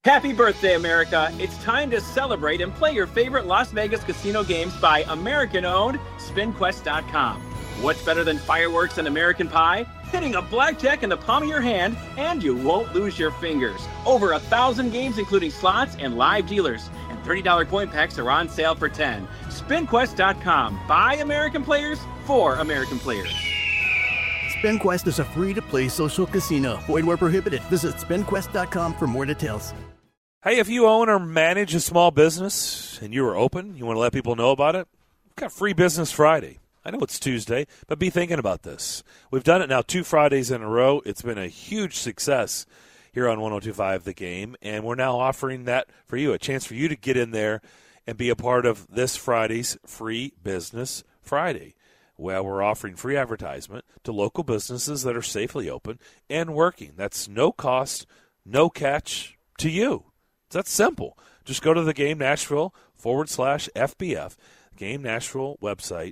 Happy birthday, America. It's time to celebrate and play your favorite Las Vegas casino games by American-owned SpinQuest.com. What's better than fireworks and American pie? Hitting a blackjack in the palm of your hand, and you won't lose your fingers. Over 1,000 games, including slots and live dealers. And $30 coin packs are on sale for $10. SpinQuest.com. By American players, for American players. SpinQuest is a free-to-play social casino. Void where prohibited. Visit SpinQuest.com for more details. Hey, if you own or manage a small business and you are open, you want to let people know about it, we've got Free Business Friday. I know it's Tuesday, but be thinking about this. We've done it now 2 Fridays in a row. It's been a huge success here on 102.5 The Game, and we're now offering that for you, a chance for you to get in there and be a part of this Friday's Free Business Friday. Well, we're offering free advertisement to local businesses that are safely open and working. That's no cost, no catch to you. It's that simple. Just go to the Game Nashville /FBF, Game Nashville website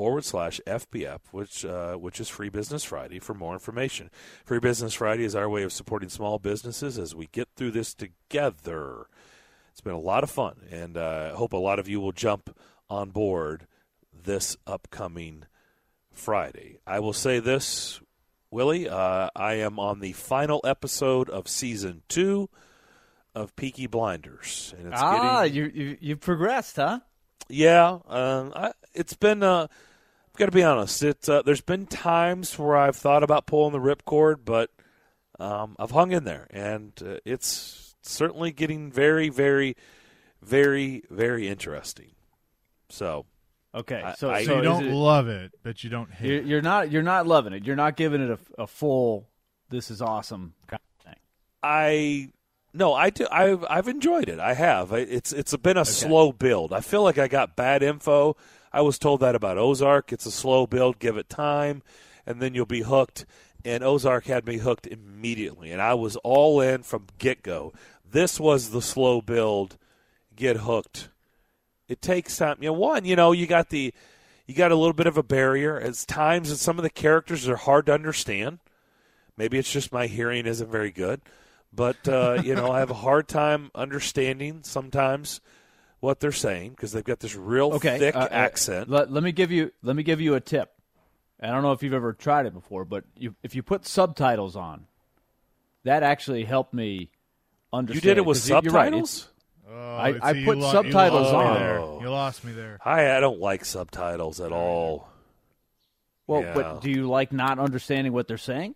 /FBF, which is Free Business Friday, for more information. Free Business Friday is our way of supporting small businesses as we get through this together. It's been a lot of fun, and I hope a lot of you will jump on board this upcoming Friday. I will say this, Willie, I am on the final episode of Season 2 of Peaky Blinders. And it's you've progressed, huh? Yeah, it's been. I've got to be honest. There's been times where I've thought about pulling the ripcord, but I've hung in there, and it's certainly getting very, very, very, very interesting. So, okay, so you don't love it, but you don't hate it. You're not loving it. You're not giving it a full. This is awesome kind of thing. No, I do. I've enjoyed it. I have. It's been a slow build. I feel like I got bad info. I was told that about Ozark. It's a slow build. Give it time, and then you'll be hooked. And Ozark had me hooked immediately, and I was all in from get-go. This was the slow build. Get hooked. It takes time. You got a little bit of a barrier. At times, and some of the characters are hard to understand. Maybe it's just my hearing isn't very good. But, I have a hard time understanding sometimes what they're saying because they've got this real thick accent. Let me give you a tip. I don't know if you've ever tried it before, but if you put subtitles on, that actually helped me understand. You did it with subtitles? Right. I put subtitles on. You lost me there. I don't like subtitles at all. Well, yeah. But do you like not understanding what they're saying?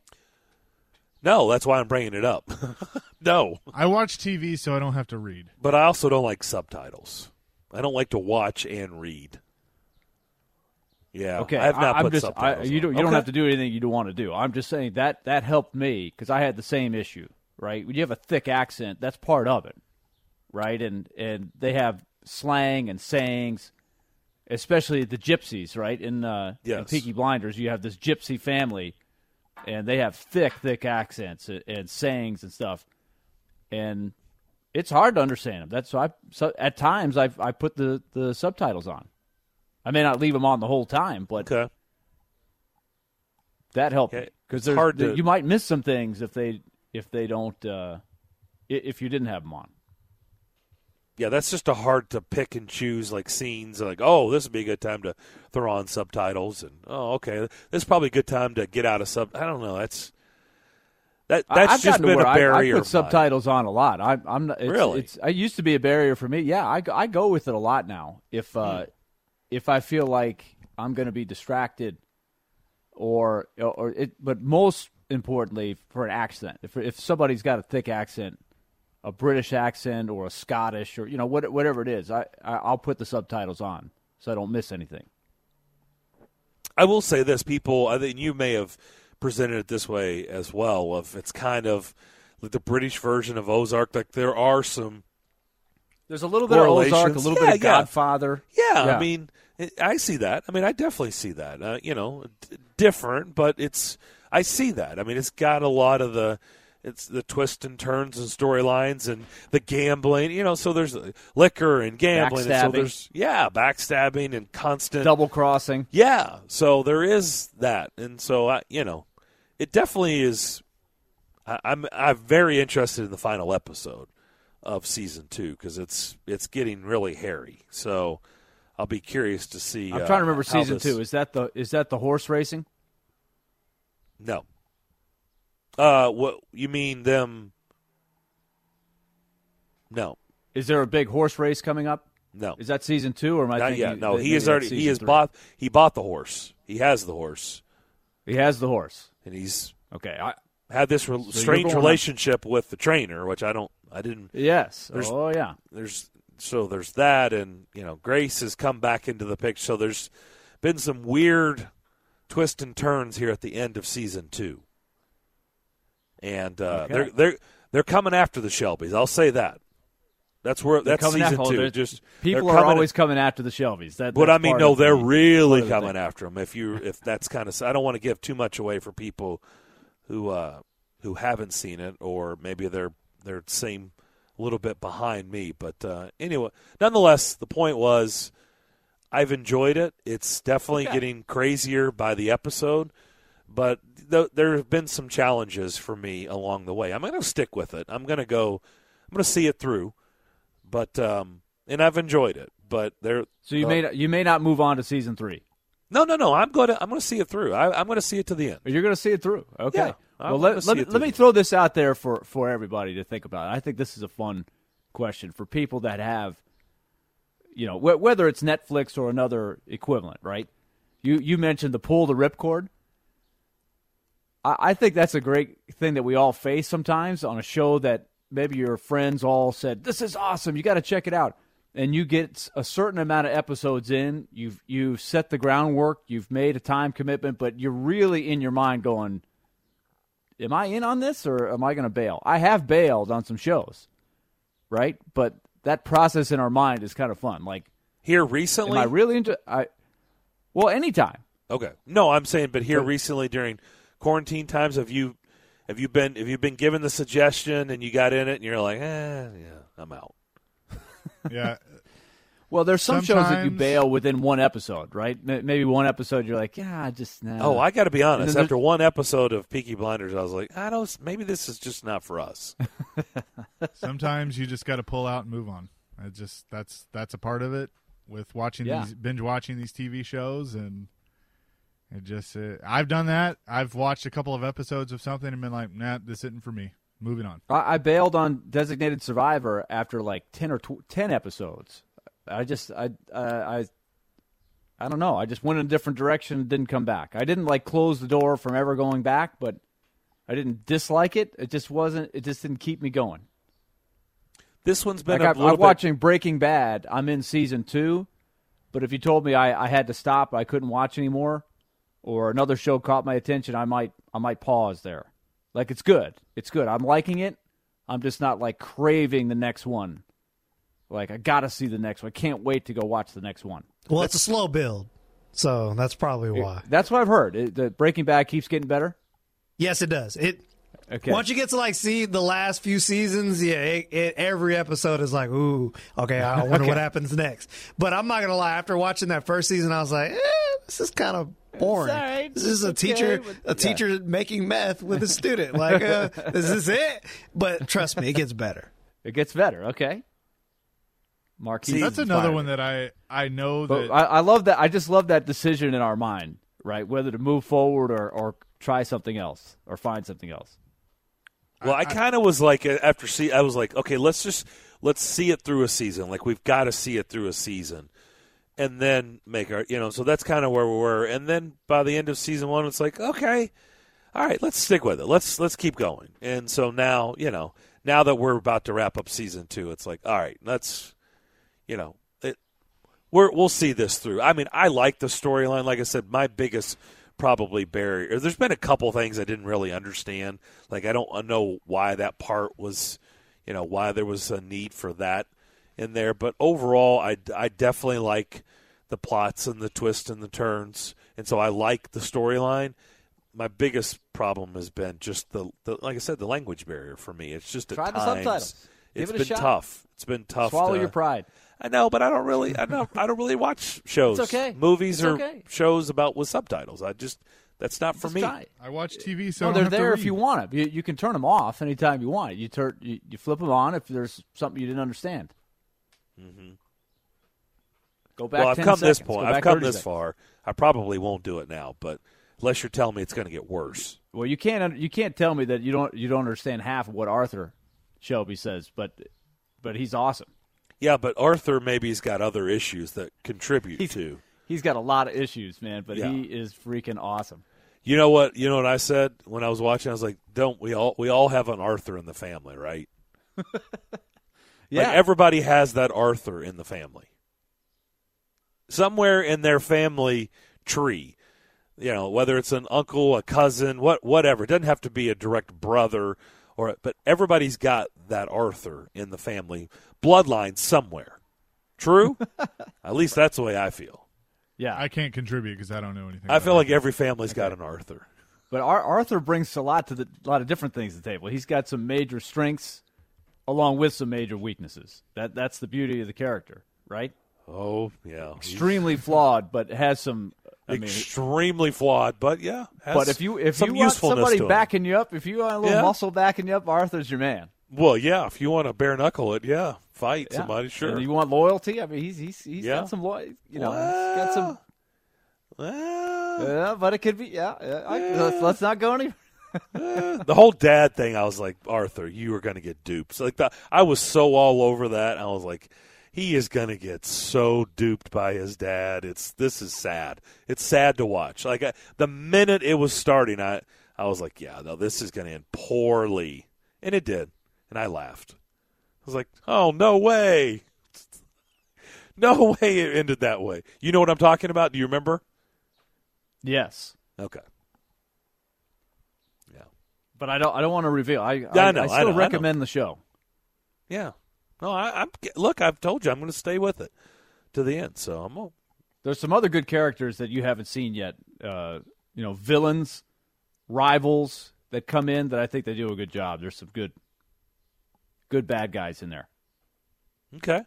No, that's why I'm bringing it up. No. I watch TV so I don't have to read. But I also don't like subtitles. I don't like to watch and read. Yeah. Okay. I have not put subtitles You don't have to do anything you don't want to do. I'm just saying that helped me because I had the same issue, right? When you have a thick accent, that's part of it, right? And they have slang and sayings, especially the gypsies, right? In Peaky Blinders, you have this gypsy family. And they have thick accents and sayings and stuff, and it's hard to understand them. That's why at times I put the subtitles on. I may not leave them on the whole time, but that helped because you might miss some things if they don't if you didn't have them on. Yeah, that's just hard to pick and choose, like scenes. Like, oh, this would be a good time to throw on subtitles, and this is probably a good time to get out of sub. I don't know. That's just been a barrier. I put subtitles on a lot. I'm not, really. I used to be a barrier for me. Yeah, I go with it a lot now. If I feel like I'm going to be distracted, but most importantly for an accent. If somebody's got a thick accent. A British accent or a Scottish or whatever it is, I'll put the subtitles on so I don't miss anything. I will say this, people. I think you may have presented it this way as well. If it's kind of like the British version of Ozark, like there's a little bit of Ozark, a little bit of Godfather. Yeah, I mean, I see that. I mean, I definitely see that. Different, but I see that. I mean, it's got a lot of it's the twists and turns and storylines and the gambling, so there's liquor and gambling. And so there's, backstabbing and constant. Double crossing. Yeah. So there is that. And so, it definitely is. I'm very interested in the final episode of season 2 because it's getting really hairy. So I'll be curious to see. I'm trying to remember season 2. Is that the horse racing? No. What you mean them? No. Is there a big horse race coming up? No. Is that season 2 or am I Not thinking? yet. No, he bought the horse. He has the horse. He has the horse, and he's okay. Had this strange relationship with the trainer, which I didn't. Yes. Yeah. There's that, and Grace has come back into the picture. So there's been some weird twists and turns here at the end of season 2, and they're coming after the Shelbys. I'll say that. That's season 2. Just people are always coming after the Shelbys. But I mean, no, they're really coming after them. If that's kind of, I don't want to give too much away for people who haven't seen it, or maybe they're same a little bit behind me. But anyway, nonetheless, the point was, I've enjoyed it. It's definitely getting crazier by the episode, but there have been some challenges for me along the way. I'm going to stick with it. I'm going to see it through. But and I've enjoyed it. But so you may not move on to season 3. No. I'm going to see it through. I'm going to see it to the end. You're going to see it through. Okay. Yeah, well, let me throw this out there for everybody to think about. I think this is a fun question for people that have, whether it's Netflix or another equivalent, right? You mentioned the pull the ripcord. I think that's a great thing that we all face sometimes on a show that maybe your friends all said, this is awesome, you got to check it out. And you get a certain amount of episodes in, you've set the groundwork, you've made a time commitment, but you're really in your mind going, am I in on this or am I going to bail? I have bailed on some shows, right? But that process in our mind is kind of fun. Like here recently? Am I really into well, anytime. Okay. No, I'm saying, but here recently during quarantine times, have you been given the suggestion and you got in it and you're like, I'm out. Yeah. Well, there's some shows that you bail within one episode, right? Maybe one episode you're like, nah. Oh, I got to be honest. After one episode of Peaky Blinders, I was like, maybe this is just not for us. Sometimes you just got to pull out and move on. That's a part of it with binge watching these TV shows, and I've done that. I've watched a couple of episodes of something and been like, nah, this isn't for me. Moving on. I bailed on Designated Survivor after like 10 episodes. I don't know. I just went in a different direction and didn't come back. I didn't close the door from ever going back, but I didn't dislike it. It just didn't keep me going. This one's been I'm watching Breaking Bad. I'm in season 2, but if you told me I had to stop, I couldn't watch anymore, or another show caught my attention, I might pause there. It's good. It's good. I'm liking it. I'm just not craving the next one. I got to see the next one. I can't wait to go watch the next one. Well, it's a slow build, so that's probably why. That's what I've heard. The Breaking Bad keeps getting better? Yes, it does. Okay. Once you get to see the last few seasons, every episode is like, ooh, okay, I wonder what happens next. But I'm not going to lie. After watching that first season, I was like, this is kind of boring. Right. This is a teacher making meth with a student. Is this it? But trust me, it gets better. It gets better. Okay. Marquise. That's another one that I know that. I love that. I just love that decision in our mind, right? Whether to move forward or try something else or find something else. Well, I kind of was like, I was like, okay, let's see it through a season. We've got to see it through a season. And then make our, so that's kind of where we were. And then by the end of season 1, it's like, okay, all right, let's stick with it. Let's keep going. And so now, now that we're about to wrap up season 2, it's like, all right, let's, we'll see this through. I mean, I like the storyline. Like I said, my biggest probably barrier, there's been a couple things I didn't really understand. I don't know why that part was, why there was a need for that in there. But overall, I definitely like the plots and the twists and the turns. And so I like the storyline. My biggest problem has been just the like I said, the language barrier for me. It's just try the subtitles. It's been tough. It's been tough. Swallow your pride. I know, but I don't really watch shows, movies, or shows with subtitles. That's not for me. I watch TV, so they're there if you want it. You can turn them off anytime you want. You flip them on if there's something you didn't understand. Mm-hmm. Go back. Well, I've 10 come seconds. this point. Go back I've come 30 this seconds. far. I probably won't do it now, but unless you're telling me it's going to get worse. Well, you can't tell me that you don't understand half of what Arthur Shelby says, but he's awesome. Yeah, but Arthur maybe he's got other issues that contribute to. He's got a lot of issues, man, but he is freaking awesome. You know what? You know what I said when I was watching? I was like, "Don't we all have an Arthur in the family, right?" Yeah, like everybody has that Arthur in the family. Somewhere in their family tree, whether it's an uncle, a cousin, whatever. It doesn't have to be a direct brother, but everybody's got that Arthur in the family bloodline somewhere. True? At least that's the way I feel. Yeah, I can't contribute because I don't know anything. I feel like every family's got an Arthur. But Arthur brings a lot of different things to the table. He's got some major strengths, along with some major weaknesses. That's the beauty of the character, right? Oh yeah, extremely flawed, but has some. Extremely flawed, but yeah. But if you want somebody backing you up, if you want a little muscle backing you up, Arthur's your man. Well, yeah. If you want to bare knuckle it, fight somebody, sure. And you want loyalty? I mean, he's got some loyalty. He's got some. Well, but it could be. Let's not go any. The whole dad thing, I was like, Arthur, you were going to get duped. So I was so all over that. I was like, he is going to get so duped by his dad. This is sad. It's sad to watch. Like the minute it was starting, I was like, yeah, no, this is going to end poorly, and it did. And I laughed. I was like, oh, no way. No way it ended that way. You know what I'm talking about? Do you remember? Yes. Okay. Yeah. But I don't want to reveal. I still recommend the show. Yeah. No, look, I've told you I'm going to stay with it to the end. So There's some other good characters that you haven't seen yet. Villains, rivals that come in that I think they do a good job. There's some good bad guys in there. Okay.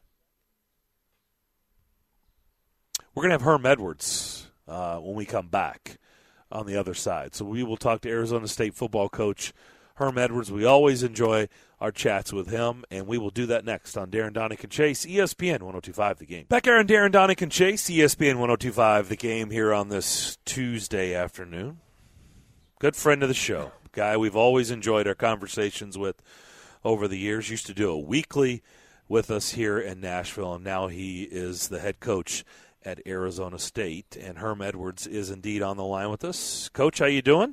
We're going to have Herm Edwards when we come back on the other side. So we will talk to Arizona State football coach Herm Edwards. We always enjoy our chats with him, and we will do that next on Darren Donick and Chase, ESPN 102.5 The Game. Back here on Darren Donick and Chase, ESPN 102.5 The Game here on this Tuesday afternoon. Good friend of the show, guy we've always enjoyed our conversations with over the years. Used to do it weekly with us here in Nashville, and now he is the head coach at Arizona State. And Herm Edwards is indeed on the line with us. Coach, how you doing?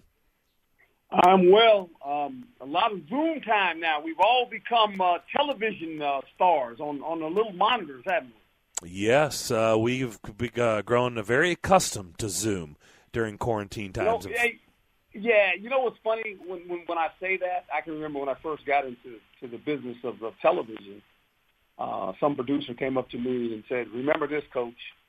I'm well. A lot of Zoom time now. We've all become television stars on the little monitors, haven't we? Yes, we've grown very accustomed to Zoom during quarantine times. Yeah, you know what's funny? When I say that, I can remember when I first got into the business of television, some producer came up to me and said, "Remember this, Coach,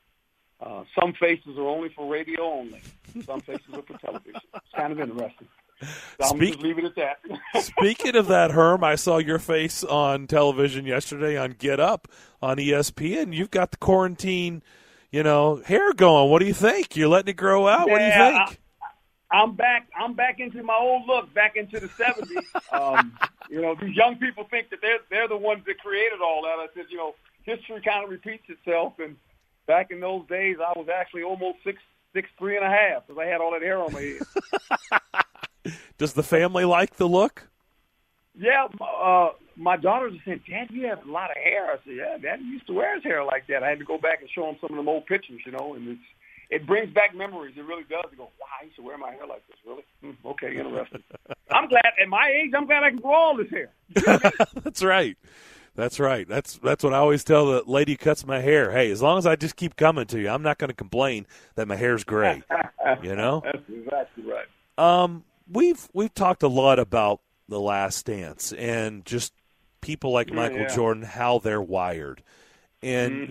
some faces are only for radio only. Some faces are for television." It's kind of interesting. So I'm just leave it at that. Speaking of that, Herm, I saw your face on television yesterday on Get Up on ESPN. You've got the quarantine, hair going. What do you think? You're letting it grow out? What do you think? I'm back into my old look, back into the 70s. These young people think that they're the ones that created all that. I said, history kind of repeats itself. And back in those days, I was actually almost 6'3.5" because I had all that hair on my head. Does the family like the look? Yeah, my daughters are saying, "Dad, you have a lot of hair." I said, "Yeah, Dad used to wear his hair like that." I had to go back and show them some of them old pictures, and it brings back memories. It really does. You go, "Wow, I used to wear my hair like this." Really? Okay, interesting. I'm glad at my age. I'm glad I can grow all this hair. That's right. That's right. That's what I always tell the lady who cuts my hair. Hey, as long as I just keep coming to you, I'm not going to complain that my hair's gray. That's exactly right. We've talked a lot about The Last Dance and just people like Michael Jordan, how they're wired. And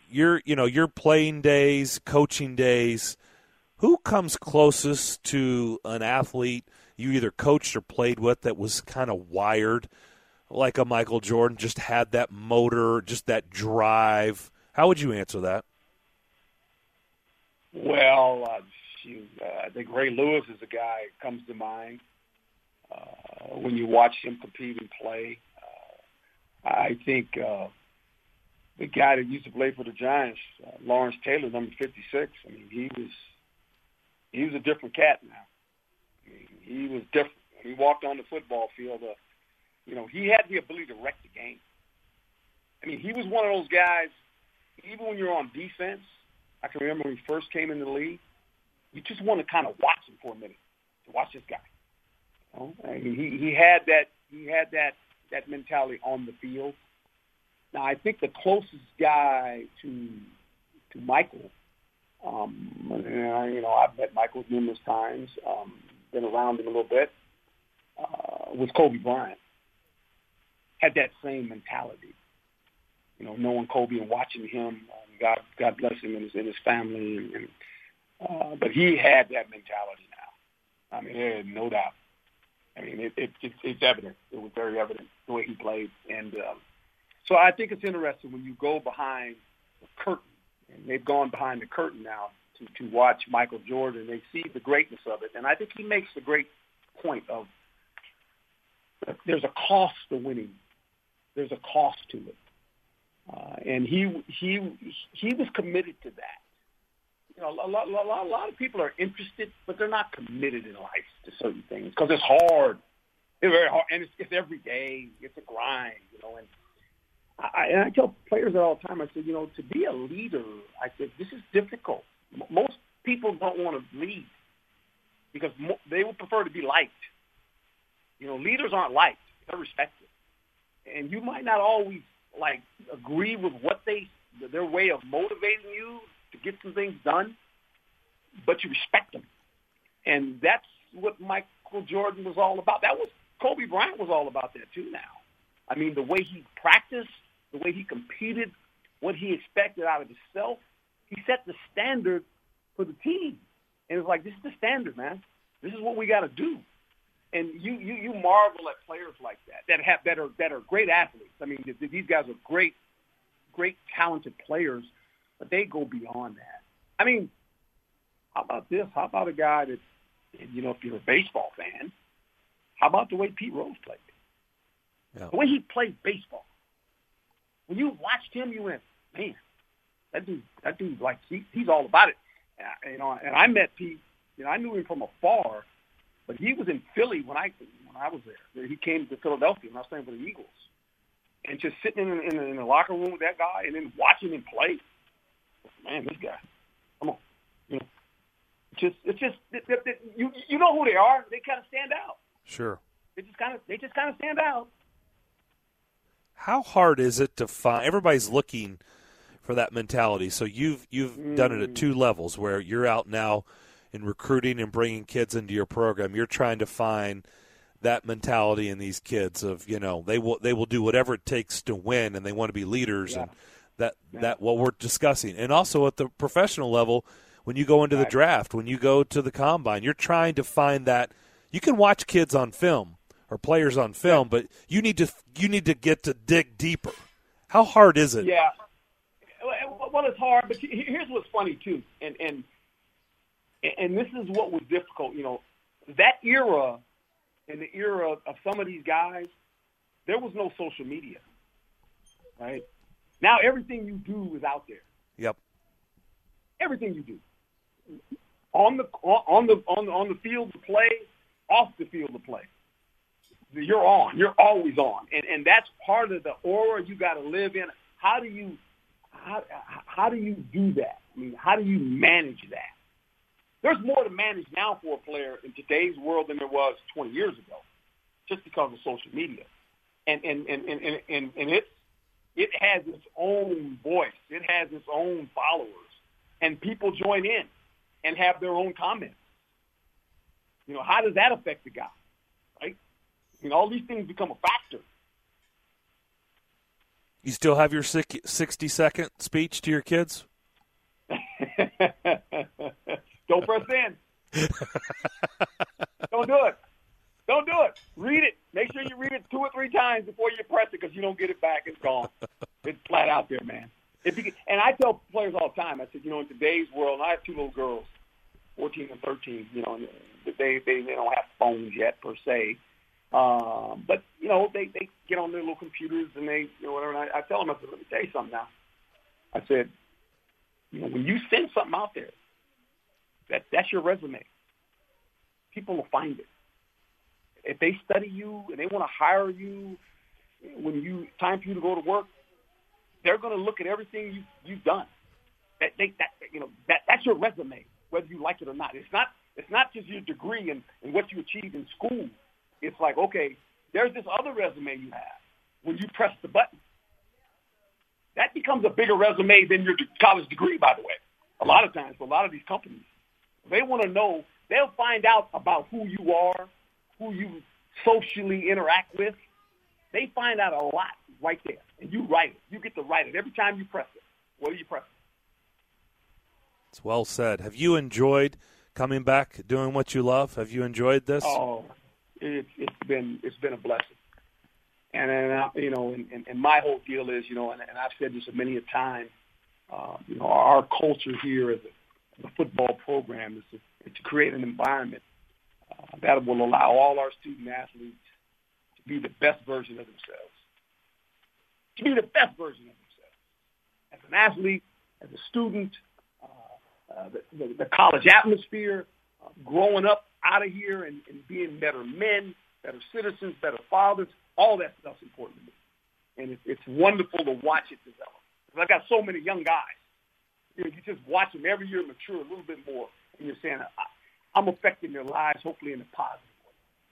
your playing days, coaching days, who comes closest to an athlete you either coached or played with that was kind of wired like a Michael Jordan, just had that motor, just that drive? How would you answer that? Well, you. I think Ray Lewis is a guy that comes to mind when you watch him compete and play. I think the guy that used to play for the Giants, Lawrence Taylor, number 56. I mean, he was a different cat now. I mean, he was different. When he walked on the football field, he had the ability to wreck the game. I mean, he was one of those guys, even when you're on defense, I can remember when he first came in the league, you just want to kind of watch him for a minute, to watch this guy. You know? I mean, he had that mentality on the field. Now, I think the closest guy to Michael, I've met Michael numerous times, been around him a little bit, was Kobe Bryant. Had that same mentality. You know, knowing Kobe and watching him, God bless him and his family, but he had that mentality now. I mean, there is no doubt. I mean, it's evident. It was very evident the way he played, and so I think it's interesting when you go behind the curtain, and they've gone behind the curtain now to watch Michael Jordan. They see the greatness of it, and I think he makes the great point of there's a cost to winning. There's a cost to it. And he was committed to that. You know, a lot of people are interested, but they're not committed in life to certain things because it's hard. It's very hard, and it's every day. It's a grind, you know. And I tell players that all the time. I said, you know, to be a leader, I said this is difficult. Most people don't want to lead because they would prefer to be liked. You know, leaders aren't liked; they're respected, and you might not always agree with what their way of motivating you to get some things done, but you respect them. And that's what Michael Jordan was all about. Kobe Bryant was all about that too now. I mean, the way he practiced, the way he competed, what he expected out of himself, he set the standard for the team. And it's like, this is the standard, man. This is what we got to do. And you marvel at players like that are great athletes. I mean, these guys are great talented players, but they go beyond that. I mean, how about this? How about a guy that, you know, if you're a baseball fan, how about the way Pete Rose played? Yeah. The way he played baseball. When you watched him, you went, man, that dude, like he's all about it. You know, and I met Pete. You know, I knew him from afar. But he was in Philly when I was there. He came to Philadelphia when I was playing for the Eagles. And just sitting in the locker room with that guy and then watching him play, man, this guy, come on. You know, you know who they are. They kind of stand out. Sure. They just kind of stand out. How hard is it to find? Everybody's looking for that mentality. So you've done it at two levels where you're out now in recruiting and bringing kids into your program. You're trying to find that mentality in these kids of, you know, they will do whatever it takes to win, and they want to be leaders. Yeah. And that what we're discussing. And also at the professional level, when you go into the draft, when you go to the combine, you're trying to find that. You can watch kids on film or players on film, but you need to get to dig deeper. How hard is it? Yeah. Well, it's hard, but here's what's funny too, and this is what was difficult. You know, that era, in the era of some of these guys, there was no social media, right? Now everything you do is out there. Yep. Everything you do on the field of play, off the field of play, you're on. You're always on, and that's part of the aura you got to live in. How do you do that? I mean, how do you manage that? There's more to manage now for a player in today's world than there was 20 years ago, just because of social media, and it has its own voice, it has its own followers, and people join in and have their own comments. You know, how does that affect the guy, right? You know, all these things become a factor. You still have your 60-second speech to your kids? Don't press in. Don't do it. Don't do it. Read it. Make sure you read it 2 or 3 times before you press it, because you don't get it back. It's gone. It's flat out there, man. And I tell players all the time, I said, you know, in today's world, and I have 2 little girls, 14 and 13. You know, they don't have phones yet per se, but you know they get on their little computers and they whatever. And I tell them, I said, let me tell you something now. I said, you know, when you send something out there, that's your resume. People will find it. If they study you and they want to hire you when time for you to go to work, they're going to look at everything you've done. That's your resume, whether you like it or not. It's not just your degree and what you achieved in school. It's like, okay, there's this other resume you have when you press the button. That becomes a bigger resume than your college degree, by the way. A lot of times, for a lot of these companies, they want to know, they'll find out about who you are, who you socially interact with. They find out a lot right there, and you write it. You get to write it every time you press it. What do you press? It's well said. Have you enjoyed coming back, doing what you love? Have you enjoyed this? Oh, it's been a blessing. And you know, and my whole deal is, you know, and I've said this many a time, you know, our culture here as a football program is to create an environment that will allow all our student athletes to be the best version of themselves. To be the best version of themselves. As an athlete, as a student, the college atmosphere, growing up out of here and being better men, better citizens, better fathers, all that stuff's important to me. And it's wonderful to watch it develop. Because I've got so many young guys. You know, you just watch them every year mature a little bit more, and you're saying, I'm affecting their lives, hopefully in a positive way.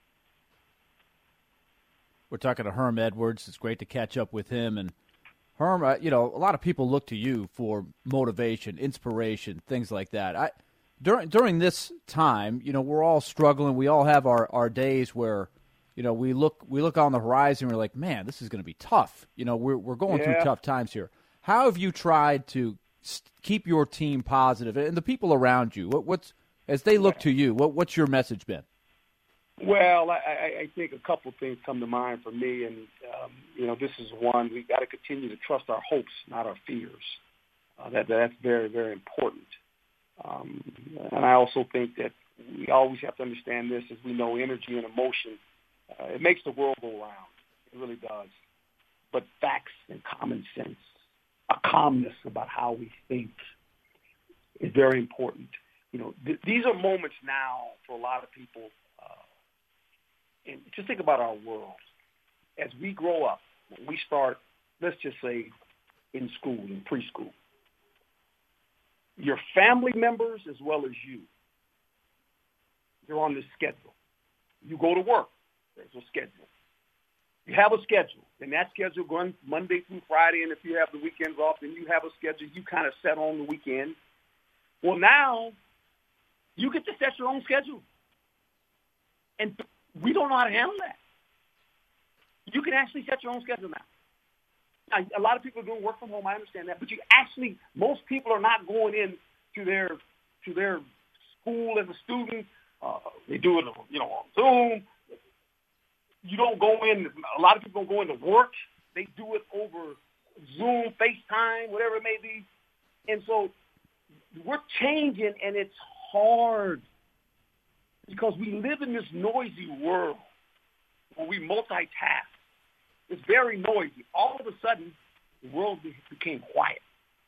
We're talking to Herm Edwards. It's great to catch up with him. And Herm, you know, a lot of people look to you for motivation, inspiration, things like that. During this time, you know, we're all struggling. We all have our days where, you know, we look on the horizon and we're like, man, this is going to be tough. You know, we're going through tough times here. How have you tried to keep your team positive and the people around you? What's as they look to you, what's your message been? Well, I think a couple of things come to mind for me, and you know, this is one. We've got to continue to trust our hopes, not our fears. That's very, very important. And I also think that we always have to understand this, as we know, energy and emotion, it makes the world go round. It really does. But facts and common sense, a calmness about how we think, is very important. You know, these are moments now for a lot of people. And just think about our world. As we grow up, when we start, let's just say, in school, in preschool, your family members as well as you're on this schedule. You go to work, there's a schedule. You have a schedule, and that schedule runs Monday through Friday, and if you have the weekends off, then you have a schedule you kind of set on the weekend. Well, now you get to set your own schedule. And we don't know how to handle that. You can actually set your own schedule now. Now, a lot of people are doing work from home. I understand that, but most people are not going in to their school as a student. They do it, you know, on Zoom. You don't go in. A lot of people don't go into work. They do it over Zoom, FaceTime, whatever it may be. And so we're changing, and it's hard because we live in this noisy world where we multitask. It's very noisy. All of a sudden, the world became quiet.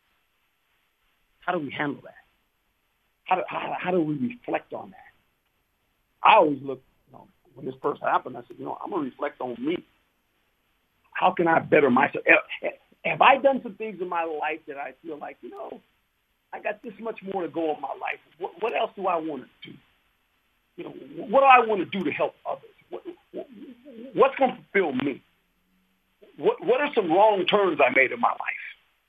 How do we handle that? How do we reflect on that? I always look, you know, when this first happened, I said, you know, I'm going to reflect on me. How can I better myself? Have I done some things in my life that I feel like, you know, I got this much more to go in my life. What else do I want to do? You know, what do I want to do to help others? What's going to fulfill me? What are some wrong turns I made in my life?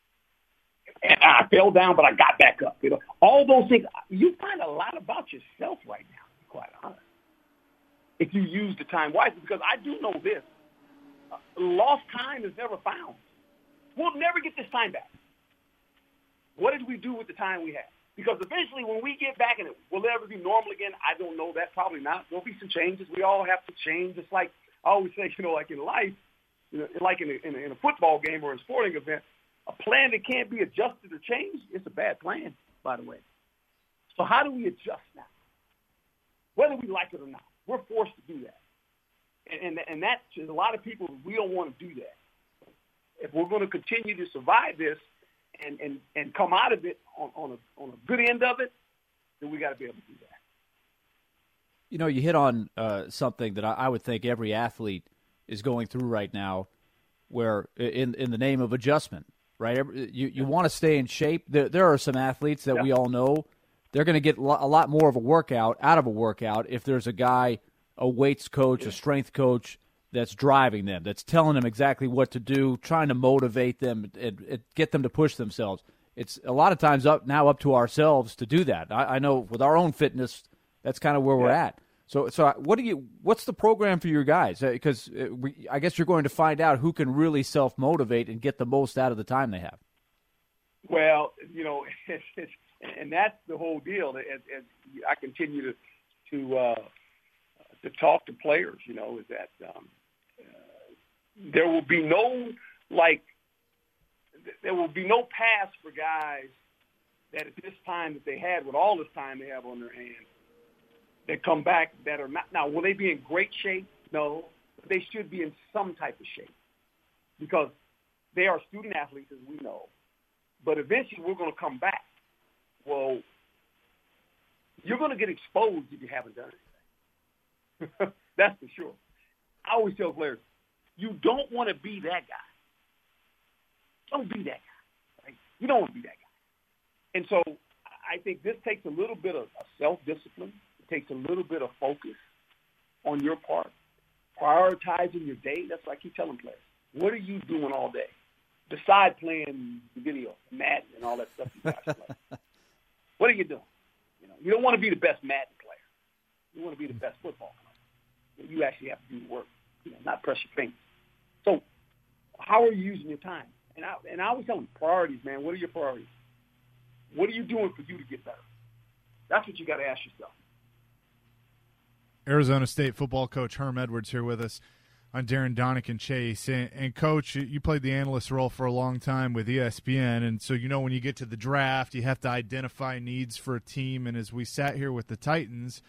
And I fell down, but I got back up. You know, all those things. You find a lot about yourself right now, to be quite honest, if you use the time wisely. Because I do know this: lost time is never found. We'll never get this time back. What did we do with the time we had? Because eventually, when we get back in it, will it ever be normal again? I don't know that. Probably not. There'll be some changes. We all have to change. It's like I always say, you know, like in life, you know, like in a football game or a sporting event, a plan that can't be adjusted or changed, it's a bad plan, by the way. So how do we adjust now? Whether we like it or not, we're forced to do that. And that's a lot of people, we don't want to do that. If we're going to continue to survive this and come out of it on a good end of it, then we got to be able to do that. You know, you hit on something that I would think every athlete is going through right now, where in the name of adjustment, right? You want to stay in shape. There are some athletes that we all know, they're going to get a lot more of a workout out of a workout if there's a guy, a weights coach, a strength coach that's driving them, that's telling them exactly what to do, trying to motivate them and get them to push themselves. It's a lot of times up to ourselves to do that. I know with our own fitness, that's kind of where we're at. So what's the program for your guys? Because I guess you're going to find out who can really self-motivate and get the most out of the time they have. Well, you know, and that's the whole deal. As I continue to talk to players, you know, is that there will be no pass for guys that at this time that they had, with all this time they have on their hands, that come back that are not. Now, will they be in great shape? No, but they should be in some type of shape because they are student athletes, as we know. But eventually, we're going to come back. Well, you're going to get exposed if you haven't done anything. That's for sure. I always tell players, you don't want to be that guy. Don't be that guy. Right? You don't want to be that guy. And so I think this takes a little bit of self-discipline. It takes a little bit of focus on your part, prioritizing your day. That's what I keep telling players. What are you doing all day? Besides playing the video, Madden, and all that stuff you guys play. What are you doing? You know, you don't want to be the best Madden player. You want to be the best football player. You actually have to do the work, you know, not press your fingers. So how are you using your time? And I always tell them, priorities, man. What are your priorities? What are you doing for you to get better? That's what you got to ask yourself. Arizona State football coach Herm Edwards here with us on Darren, Donick, and Chase. And Coach, you played the analyst role for a long time with ESPN, and so you know when you get to the draft, you have to identify needs for a team. And as we sat here with the Titans,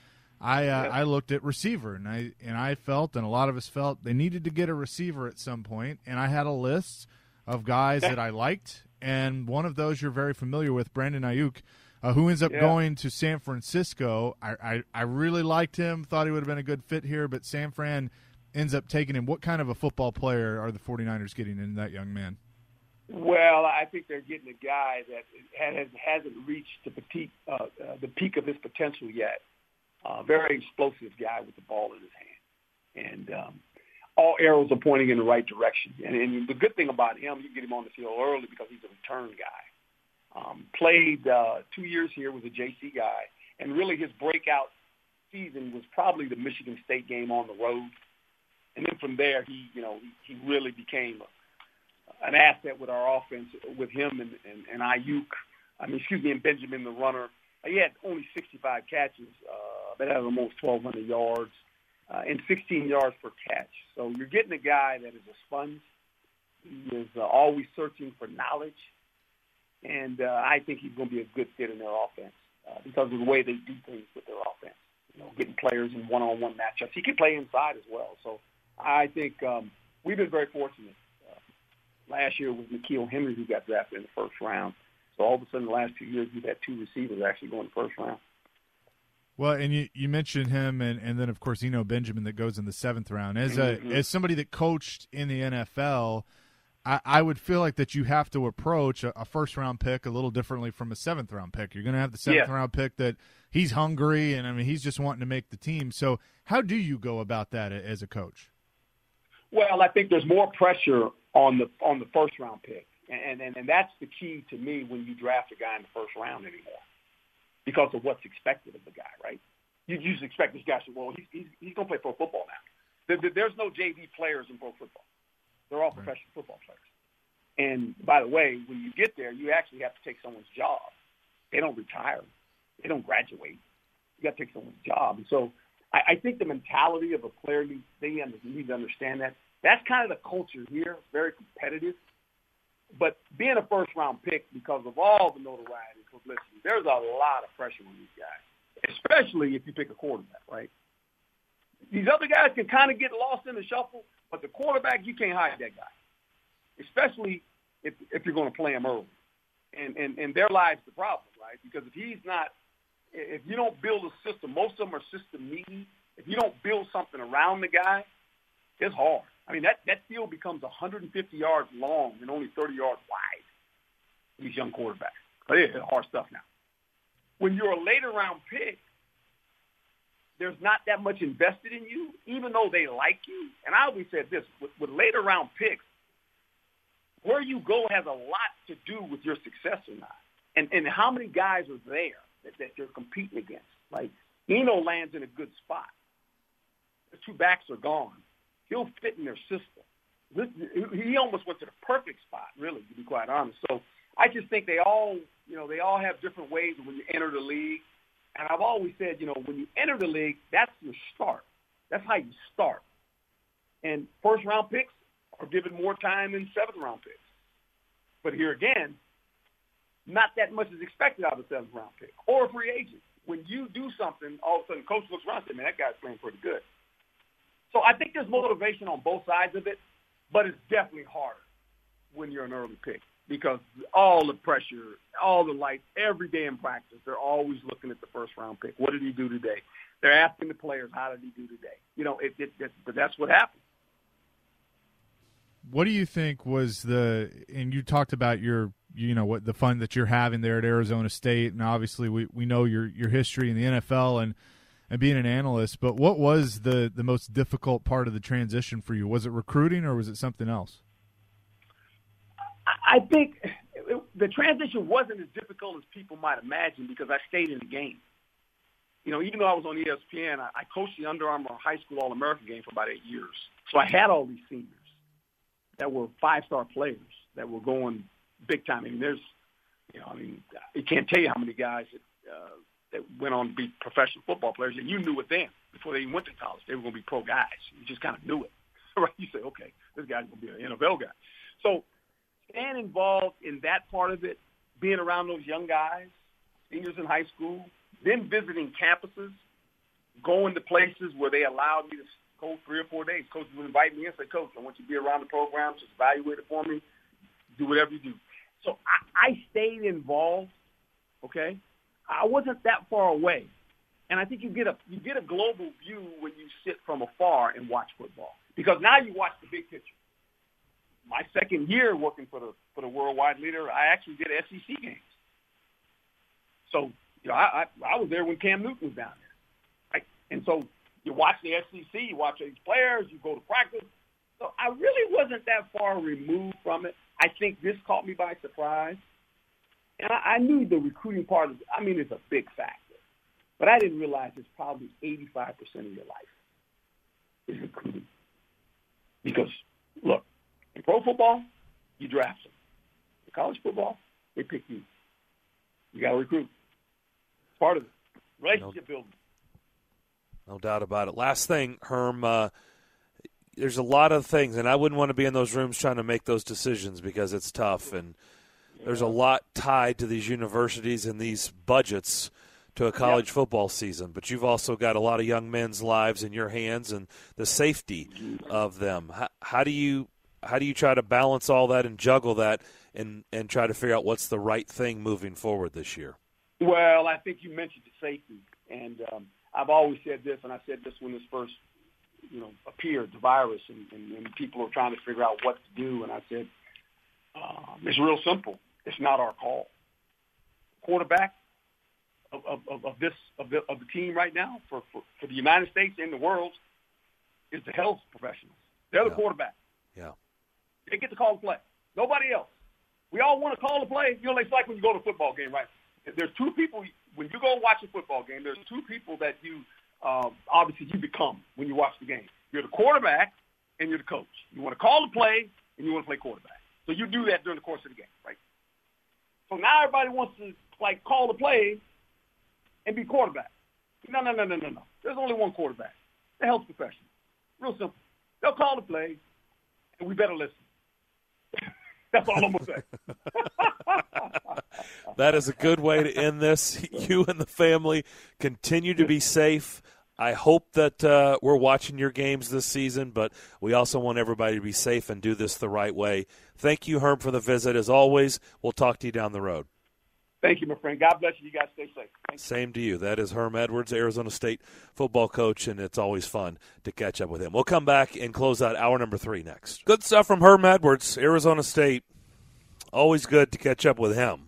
I looked at receiver, and I felt, and a lot of us felt, they needed to get a receiver at some point. And I had a list of guys that I liked, and one of those you're very familiar with, Brandon Ayuk, who ends up going to San Francisco. I really liked him, thought he would have been a good fit here, but San Fran ends up taking him. What kind of a football player are the 49ers getting in that young man? Well, I think they're getting a guy that hasn't reached the peak of his potential yet. Very explosive guy with the ball in his hand. And all arrows are pointing in the right direction. And the good thing about him, you can get him on the field early because he's a return guy. Played 2 years here, was a JC guy. And really his breakout season was probably the Michigan State game on the road. And then from there, he really became an asset with our offense, with him and Ayuk. And Benjamin the runner. He had only 65 catches, but had almost 1,200 yards and 16 yards per catch. So you're getting a guy that is a sponge. He is always searching for knowledge. And I think he's going to be a good fit in their offense because of the way they do things with their offense. You know, getting players in one-on-one matchups. He can play inside as well. So I think we've been very fortunate. Last year was N'Keal Henry who got drafted in the first round. So all of a sudden the last 2 years we've had two receivers actually go in the first round. Well, and you mentioned him, and then, of course, Eno Benjamin that goes in the seventh round. As somebody that coached in the NFL, I would feel like that you have to approach a first-round pick a little differently from a seventh-round pick. You're going to have the seventh-round pick that he's hungry, and, he's just wanting to make the team. So how do you go about that as a coach? Well, I think there's more pressure on the first-round pick, and that's the key to me when you draft a guy in the first round anymore because of what's expected of the guy, right? You usually expect this guy to, well, he's going to play pro football now. There's no JV players in pro football. They're all professional football players. And, by the way, when you get there, you actually have to take someone's job. They don't retire. They don't graduate. You got to take someone's job. And so I think the mentality of a player, they need to understand that. That's kind of the culture here. It's very competitive. But being a first-round pick because of all the notoriety and publicity, there's a lot of pressure on these guys, especially if you pick a quarterback, right? These other guys can kind of get lost in the shuffle, but the quarterback, you can't hide that guy, especially if you're going to play him early. And their lives the problem, right? Because if you don't build a system, most of them are system needy. If you don't build something around the guy, it's hard. I mean, that field becomes 150 yards long and only 30 yards wide for these young quarterbacks. But it's hard stuff now. When you're a later round pick, there's not that much invested in you, even though they like you. And I always said this, with later round picks, where you go has a lot to do with your success or not. And how many guys are there that you're competing against. Like, Eno lands in a good spot. The two backs are gone. He'll fit in their system. He almost went to the perfect spot, really, to be quite honest. So I just think they all have different ways when you enter the league. And I've always said, when you enter the league, that's your start. That's how you start. And first-round picks are given more time than seventh-round picks. But here again, not that much is expected out of a seventh-round pick or a free agent. When you do something, all of a sudden, coach looks around and says, man, that guy's playing pretty good. So I think there's motivation on both sides of it, but it's definitely harder when you're an early pick because all the pressure, all the lights, every day in practice, they're always looking at the first-round pick. What did he do today? They're asking the players, how did he do today? But that's what happened. What do you think was and you talked about what the fun that you're having there at Arizona State, and obviously we know your history in the NFL and being an analyst, but what was the most difficult part of the transition for you? Was it recruiting or was it something else? I think the transition wasn't as difficult as people might imagine because I stayed in the game. Even though I was on ESPN, I coached the Under Armour High School All-American game for about 8 years. So I had all these seniors that were five-star players that were going big time. You can't tell you how many guys that went on to be professional football players, and you knew it then before they even went to college. They were going to be pro guys. You just kind of knew it, right? You say, okay, this guy's going to be an NFL guy. So staying involved in that part of it, being around those young guys, seniors in high school, then visiting campuses, going to places where they allowed me to go 3 or 4 days. Coaches would invite me and say, Coach, I want you to be around the program, just evaluate it for me, do whatever you do. So I stayed involved, okay? I wasn't that far away. And I think you get a global view when you sit from afar and watch football. Because now you watch the big picture. My second year working for the worldwide leader, I actually did SEC games. So, I was there when Cam Newton was down there. Right? And so you watch the SEC, you watch these players, you go to practice. So I really wasn't that far removed from it. I think this caught me by surprise. And I knew the recruiting part it's a big factor. But I didn't realize it's probably 85% of your life is recruiting. Because, look, in pro football, you draft them. In college football, they pick you. You got to recruit. It's part of it. Relationship building. No doubt about it. Last thing, Herm, there's a lot of things, and I wouldn't want to be in those rooms trying to make those decisions because it's tough, and there's a lot tied to these universities and these budgets to a college football season. But you've also got a lot of young men's lives in your hands and the safety of them. How do you try to balance all that and juggle that and try to figure out what's the right thing moving forward this year? Well, I think you mentioned the safety, and I've always said this, and I said this when this first appeared, the virus, and people are trying to figure out what to do, and I said, it's real simple. It's not our call. Quarterback of the team right now for the United States and the world is the health professionals. They're the quarterback. Yeah. They get to call the play. Nobody else. We all want to call the play. It's like when you go to a football game, right? There's two people, when you go watch a football game, there's two people that you obviously you become when you watch the game. You're the quarterback and you're the coach. You want to call the play and you want to play quarterback. So you do that during the course of the game, right? So now everybody wants to, call the play and be quarterback. No. There's only one quarterback, the health professional. Real simple. They'll call the play, and we better listen. That's all I'm going to say. That is a good way to end this. You and the family continue to be safe. I hope that we're watching your games this season, but we also want everybody to be safe and do this the right way. Thank you, Herm, for the visit. As always, we'll talk to you down the road. Thank you, my friend. God bless you. You guys stay safe. Same to you. That is Herm Edwards, Arizona State football coach, and it's always fun to catch up with him. We'll come back and close out hour number 3 next. Good stuff from Herm Edwards, Arizona State. Always good to catch up with him.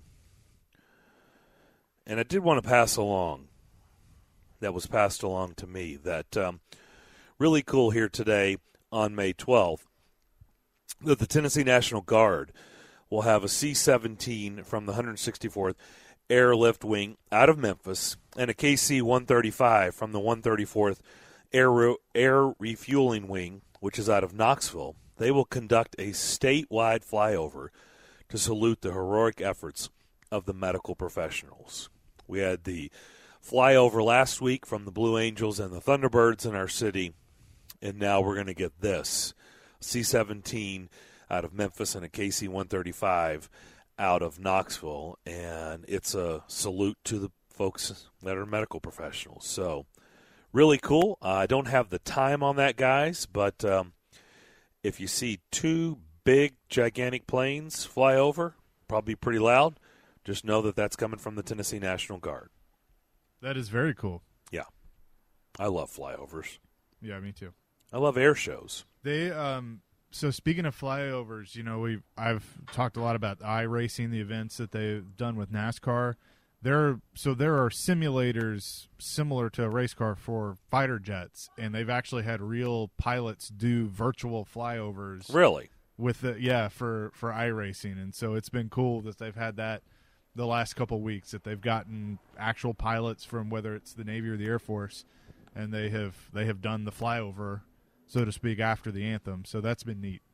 And I did want to pass along, that was passed along to me, that really cool here today on May 12th, that the Tennessee National Guard will have a C-17 from the 164th Airlift Wing out of Memphis and a KC-135 from the 134th Air Refueling Wing, which is out of Knoxville. They will conduct a statewide flyover to salute the heroic efforts of the medical professionals. We had the flyover last week from the Blue Angels and the Thunderbirds in our city, and now we're going to get this C-17 out of Memphis and a KC-135 out of Knoxville, and it's a salute to the folks that are medical professionals. So really cool. I don't have the time on that, guys, but if you see 2 big, gigantic planes fly over, probably pretty loud, just know that that's coming from the Tennessee National Guard. That is very cool. Yeah. I love flyovers. Yeah, me too. I love air shows. They so speaking of flyovers, you know, I've talked a lot about iRacing, the events that they've done with NASCAR. There are simulators similar to a race car for fighter jets, and they've actually had real pilots do virtual flyovers. Really? With for iRacing, and so it's been cool that they've had that the last couple of weeks, that they've gotten actual pilots from whether it's the Navy or the Air Force, and they have done the flyover, so to speak, after the anthem. So that's been neat.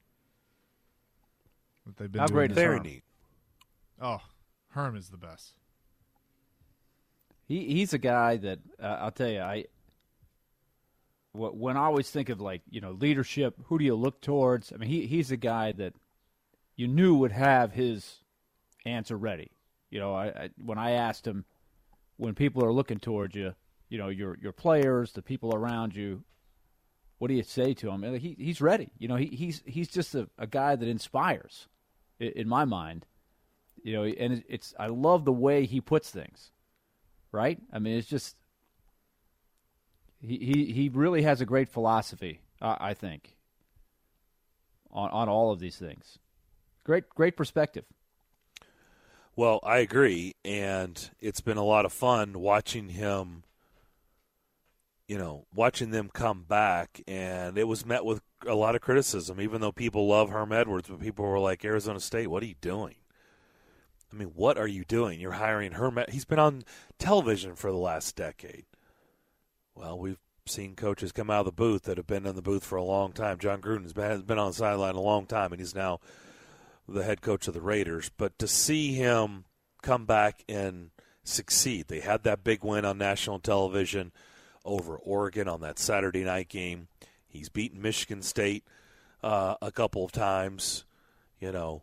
What they've been How doing great is Very Herm? neat. Oh, Herm is the best. He's a guy that I'll tell you. When I always think of, like, you know, leadership, who do you look towards? I mean, he's a guy that you knew would have his answer ready. You know, when I asked him, when people are looking towards you, you know, your players, the people around you, what do you say to him? And he's ready. You know, he's just a guy that inspires, in my mind. You know, and I love the way he puts things. Right? I mean, it's just he really has a great philosophy, I think, on all of these things. Great perspective. Well, I agree, and it's been a lot of fun watching him, you know, watching them come back, and it was met with a lot of criticism, even though people love Herm Edwards, but people were like, Arizona State, what are you doing? I mean, what are you doing? You're hiring Herm. He's been on television for the last decade. Well, we've seen coaches come out of the booth that have been in the booth for a long time. John Gruden's been on the sideline a long time, and he's now the head coach of the Raiders. But to see him come back and succeed, they had that big win on national television over Oregon on that Saturday night game. He's beaten Michigan State a couple of times, you know,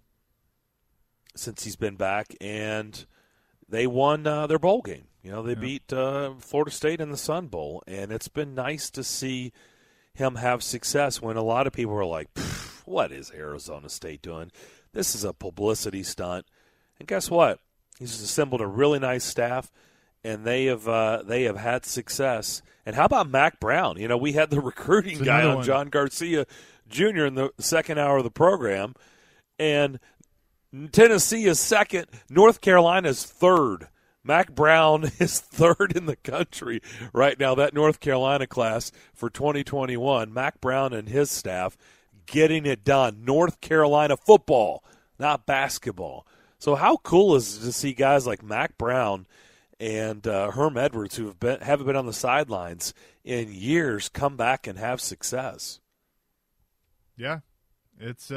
since he's been back, and they won their bowl game. You know, they beat Florida State in the Sun Bowl, and it's been nice to see him have success when a lot of people were like, what is Arizona State doing? This is a publicity stunt. And guess what? He's assembled a really nice staff, and they have had success. And how about Mack Brown? You know, we had the recruiting guy on, John Garcia Jr., in the second hour of the program, and Tennessee is second. North Carolina is third. Mack Brown is third in the country right now. That North Carolina class for 2021, Mack Brown and his staff getting it done. North Carolina football, not basketball. So how cool is it to see guys like Mack Brown and Herm Edwards, who haven't been on the sidelines in years, come back and have success? Yeah, it's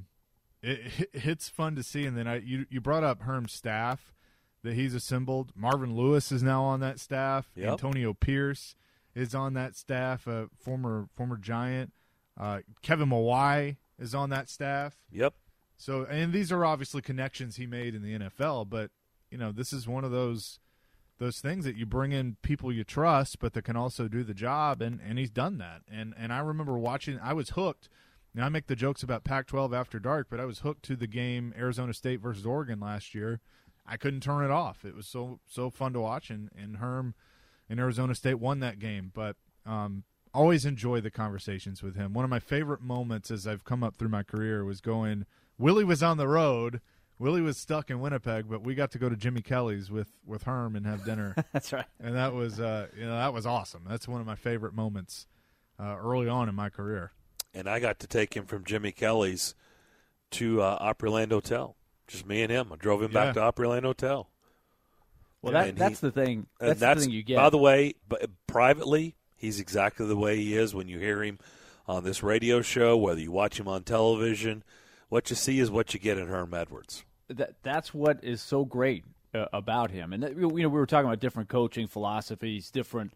it's fun to see. And then you brought up Herm's staff that he's assembled. Marvin Lewis is now on that staff. Yep. Antonio Pierce is on that staff, former Giant. Kevin Mawai is on that staff. Yep. So, and these are obviously connections he made in the NFL, but this is one of those things that you bring in people you trust, but that can also do the job, and he's done that. And I remember watching. I was hooked. Now, I make the jokes about Pac-12 after dark, but I was hooked to the game Arizona State versus Oregon last year. I couldn't turn it off. It was so fun to watch, and Herm and Arizona State won that game. But always enjoy the conversations with him. One of my favorite moments as I've come up through my career was Willie was on the road. Willie was stuck in Winnipeg, but we got to go to Jimmy Kelly's with Herm and have dinner. That's right. And that was that was awesome. That's one of my favorite moments early on in my career. And I got to take him from Jimmy Kelly's to Opryland Hotel. Just me and him. I drove him back to Opryland Hotel. Well, that's the thing. That's the thing you get. By the way, privately, he's exactly the way he is when you hear him on this radio show, whether you watch him on television. What you see is what you get in Herm Edwards. That's what is so great about him. And we were talking about different coaching philosophies, different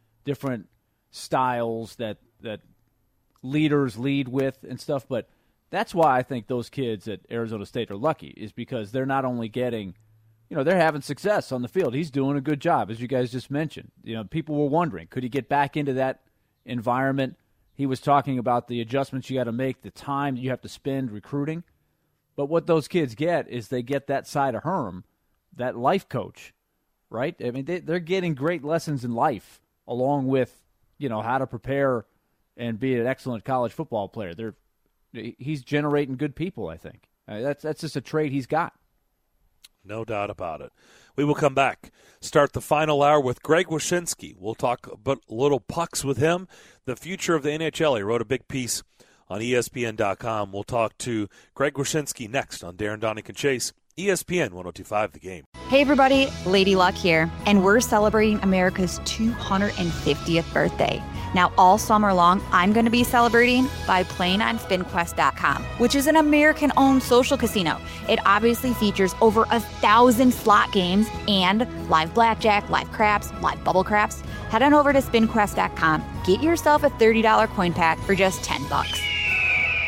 styles that leaders lead with and stuff. But that's why I think those kids at Arizona State are lucky, is because they're not only getting, they're having success on the field. He's doing a good job, as you guys just mentioned. People were wondering, could he get back into that environment? He was talking about the adjustments you got to make, the time you have to spend recruiting. But what those kids get is they get that side of Herm, that life coach, right? I mean, they're getting great lessons in life along with, how to prepare and be an excellent college football player. He's generating good people, I think. That's just a trait he's got. No doubt about it. We will come back, start the final hour with Greg Wyshynski. We'll talk about little pucks with him, the future of the NHL. He wrote a big piece on ESPN.com. We'll talk to Greg Wyshynski next on Darren Donick and Chase, ESPN 102.5 The Game. Hey everybody, Lady Luck here, and we're celebrating America's 250th birthday. Now, all summer long, I'm going to be celebrating by playing on SpinQuest.com, which is an American-owned social casino. It obviously features over 1,000 slot games and live blackjack, live craps, live bubble craps. Head on over to SpinQuest.com. Get yourself a $30 coin pack for just $10.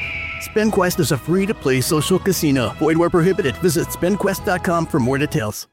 SpinQuest is a free-to-play social casino. Void where prohibited. Visit SpinQuest.com for more details.